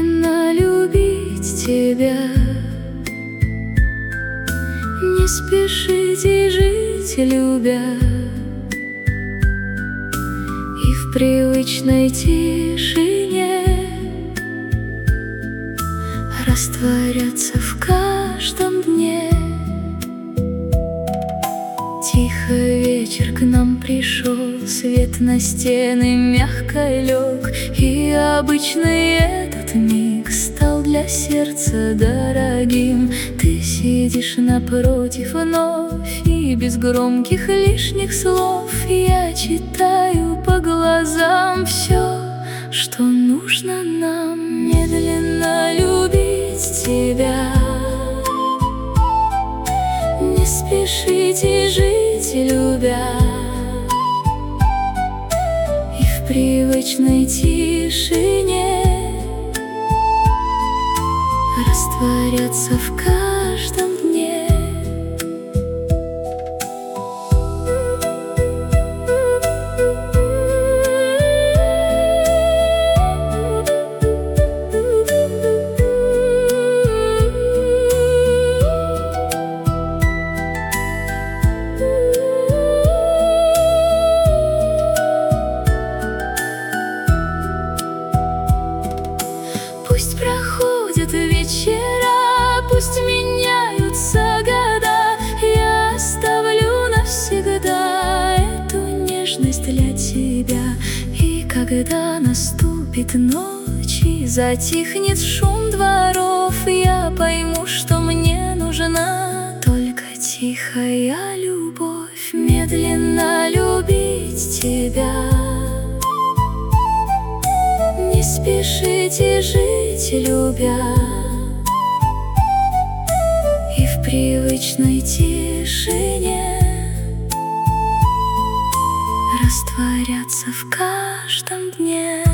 медленно любить тебя. Не спешите жить, любя, и в привычной тишине растворяться в каждом дне. Тихо вечер к нам пришел, свет на стены мягко лег, и обычный этот миг стал для сердца дорогим. Ты сидишь напротив вновь, и без громких лишних слов я читаю по глазам все, что нужно нам. Медленно любить тебя, не спешите жить, любя, и в привычной тишине растворяться в каждом дне. Пусть проходят вечера, пусть меняются года, я оставлю навсегда эту нежность для тебя. И когда наступит ночь и затихнет шум дворов, я пойму, что мне нужна только тихая любовь. Медленно любить тебя, не спешите жить, любя, и в привычной тишине растворяться в каждом дне.